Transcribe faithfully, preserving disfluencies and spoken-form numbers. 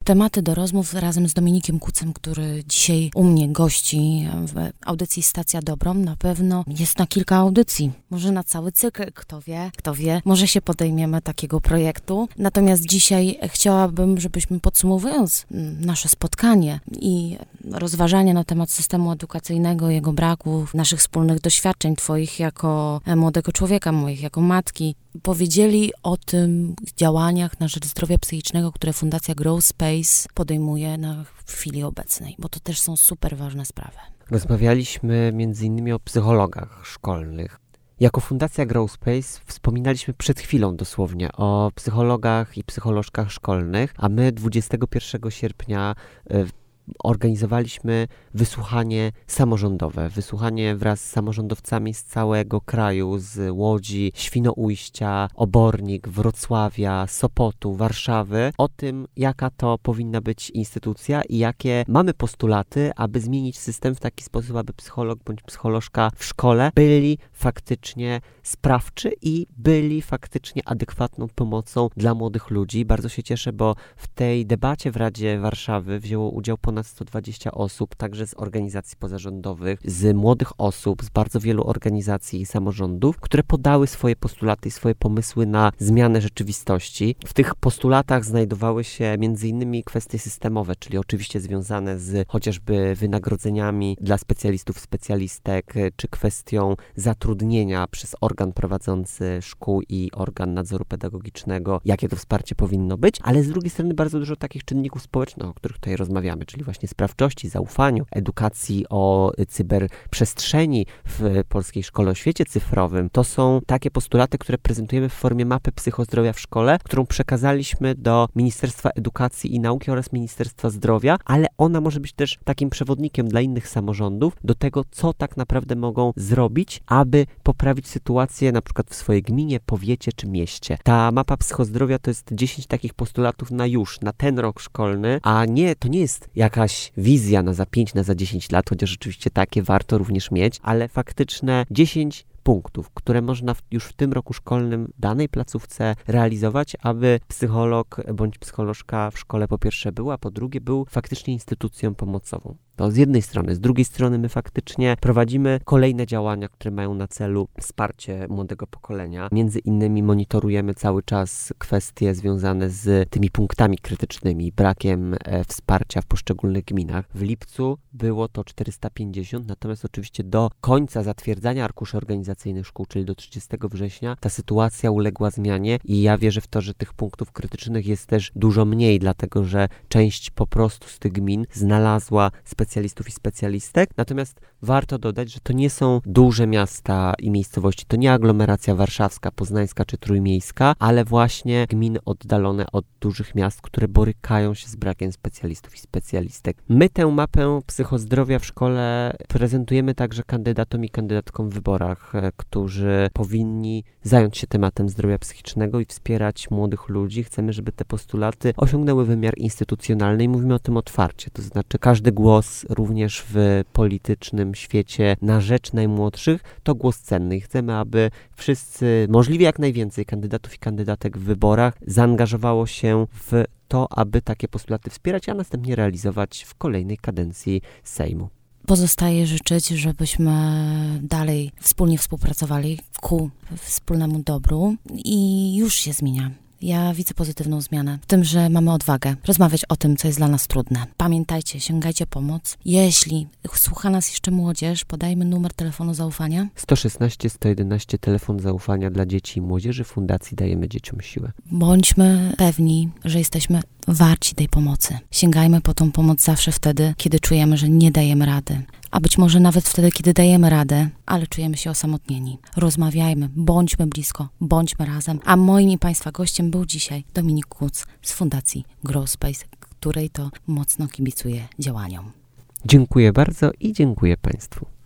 Tematy do rozmów razem z Dominikiem Kucem, który dzisiaj u mnie gości w audycji Stacja Dobrą. Na pewno jest na kilka audycji, może na cały cykl, kto wie, kto wie. Może się podejmiemy takiego projektu. Natomiast dzisiaj chciałabym, żebyśmy podsumowując nasze spotkanie i rozważania na temat systemu edukacyjnego, jego braków, naszych wspólnych doświadczeń, twoich jako młodego człowieka, moich jako matki, powiedzieli o tym działaniach na rzecz zdrowia psychicznego, które Fundacja Grow Space podejmuje na chwili obecnej, bo to też są super ważne sprawy. Rozmawialiśmy między innymi o psychologach szkolnych. Jako Fundacja Grow Space wspominaliśmy przed chwilą dosłownie o psychologach i psycholożkach szkolnych, a my dwudziestego pierwszego sierpnia y, organizowaliśmy wysłuchanie samorządowe, wysłuchanie wraz z samorządowcami z całego kraju, z Łodzi, Świnoujścia, Obornik, Wrocławia, Sopotu, Warszawy, o tym, jaka to powinna być instytucja i jakie mamy postulaty, aby zmienić system w taki sposób, aby psycholog bądź psycholożka w szkole byli faktycznie sprawczy i byli faktycznie adekwatną pomocą dla młodych ludzi. Bardzo się cieszę, bo w tej debacie w Radzie Warszawy wzięło udział ponad sto dwadzieścia osób, także z organizacji pozarządowych, z młodych osób, z bardzo wielu organizacji i samorządów, które podały swoje postulaty i swoje pomysły na zmianę rzeczywistości. W tych postulatach znajdowały się między innymi kwestie systemowe, czyli oczywiście związane z chociażby wynagrodzeniami dla specjalistów, specjalistek, czy kwestią zatrudnienia przez organ prowadzący szkół i organ nadzoru pedagogicznego, jakie to wsparcie powinno być, ale z drugiej strony bardzo dużo takich czynników społecznych, o których tutaj rozmawiamy, czyli właśnie sprawczości, zaufaniu, edukacji o cyberprzestrzeni w polskiej szkole, o świecie cyfrowym. To są takie postulaty, które prezentujemy w formie mapy psychozdrowia w szkole, którą przekazaliśmy do Ministerstwa Edukacji i Nauki oraz Ministerstwa Zdrowia, ale ona może być też takim przewodnikiem dla innych samorządów do tego, co tak naprawdę mogą zrobić, aby poprawić sytuację na przykład w swojej gminie, powiecie czy mieście. Ta mapa psychozdrowia to jest dziesięć takich postulatów na już, na ten rok szkolny, a nie, to nie jest jakaś wizja na za pięć, na za dziesięć lat, chociaż oczywiście takie warto również mieć, ale faktyczne dziesięć punktów, które można w, już w tym roku szkolnym w danej placówce realizować, aby psycholog bądź psycholożka w szkole po pierwsze był, a po drugie był faktycznie instytucją pomocową. To z jednej strony. Z drugiej strony my faktycznie prowadzimy kolejne działania, które mają na celu wsparcie młodego pokolenia. Między innymi monitorujemy cały czas kwestie związane z tymi punktami krytycznymi, brakiem e, wsparcia w poszczególnych gminach. W lipcu było to czterysta pięćdziesiąt, natomiast oczywiście do końca zatwierdzania arkuszy organizacyjnych szkół, czyli do trzydziestego września, ta sytuacja uległa zmianie i ja wierzę w to, że tych punktów krytycznych jest też dużo mniej, dlatego że część po prostu z tych gmin znalazła specjalistów specjalistów i specjalistek, natomiast warto dodać, że to nie są duże miasta i miejscowości, to nie aglomeracja warszawska, poznańska czy trójmiejska, ale właśnie gminy oddalone od dużych miast, które borykają się z brakiem specjalistów i specjalistek. My tę mapę psychozdrowia w szkole prezentujemy także kandydatom i kandydatkom w wyborach, którzy powinni zająć się tematem zdrowia psychicznego i wspierać młodych ludzi. Chcemy, żeby te postulaty osiągnęły wymiar instytucjonalny i mówimy o tym otwarcie, to znaczy każdy głos również w politycznym świecie na rzecz najmłodszych to głos cenny i chcemy, aby wszyscy, możliwie jak najwięcej kandydatów i kandydatek w wyborach zaangażowało się w to, aby takie postulaty wspierać, a następnie realizować w kolejnej kadencji Sejmu. Pozostaje życzyć, żebyśmy dalej wspólnie współpracowali ku wspólnemu dobru i już się zmienia. Ja widzę pozytywną zmianę w tym, że mamy odwagę rozmawiać o tym, co jest dla nas trudne. Pamiętajcie, sięgajcie pomoc. Jeśli słucha nas jeszcze młodzież, podajmy numer telefonu zaufania. sto szesnaście sto jedenaście, telefon zaufania dla dzieci i młodzieży Fundacji Dajemy Dzieciom Siłę. Bądźmy pewni, że jesteśmy warci tej pomocy. Sięgajmy po tą pomoc zawsze wtedy, kiedy czujemy, że nie dajemy rady. A być może nawet wtedy, kiedy dajemy radę, ale czujemy się osamotnieni. Rozmawiajmy, bądźmy blisko, bądźmy razem. A moim i Państwa gościem był dzisiaj Dominik Kuc z Fundacji Grow Space, której to mocno kibicuję działaniom. Dziękuję bardzo i dziękuję Państwu.